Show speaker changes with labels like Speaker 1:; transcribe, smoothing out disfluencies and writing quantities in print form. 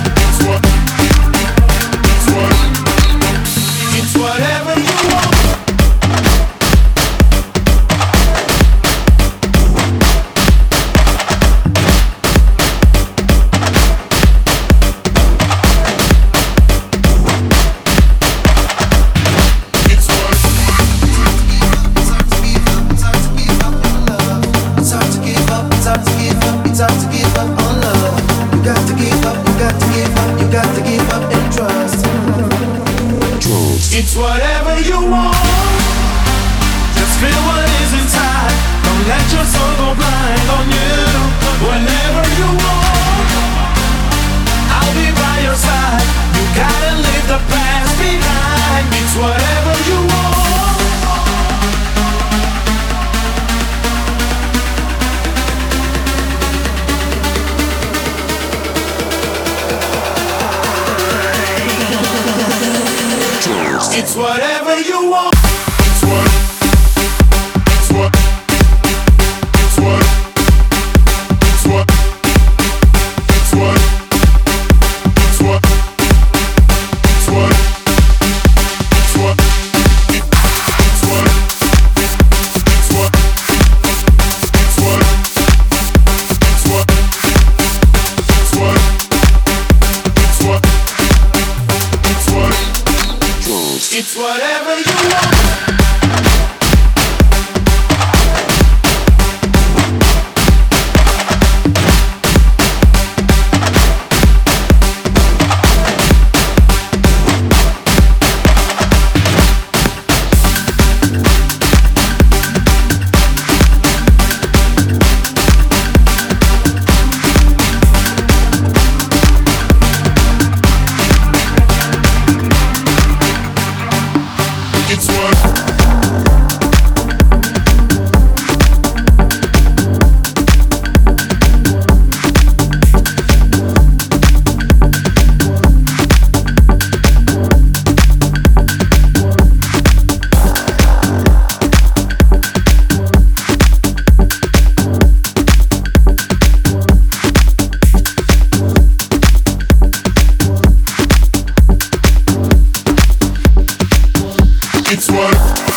Speaker 1: It's whatever you want. It's whatever you want. Just feel what is inside. Don't let your soul go blind on you. Whenever you want, I'll be by your side. You gotta leave the past behind. It's whatever you want. It's whatever you want. It's what. It's what. It's what. It's what. It's what. It's what. It's what. It's what. It's what. It's what. It's what. It's what. It's what. It's what. It's what. It's whatever you want. It's what. what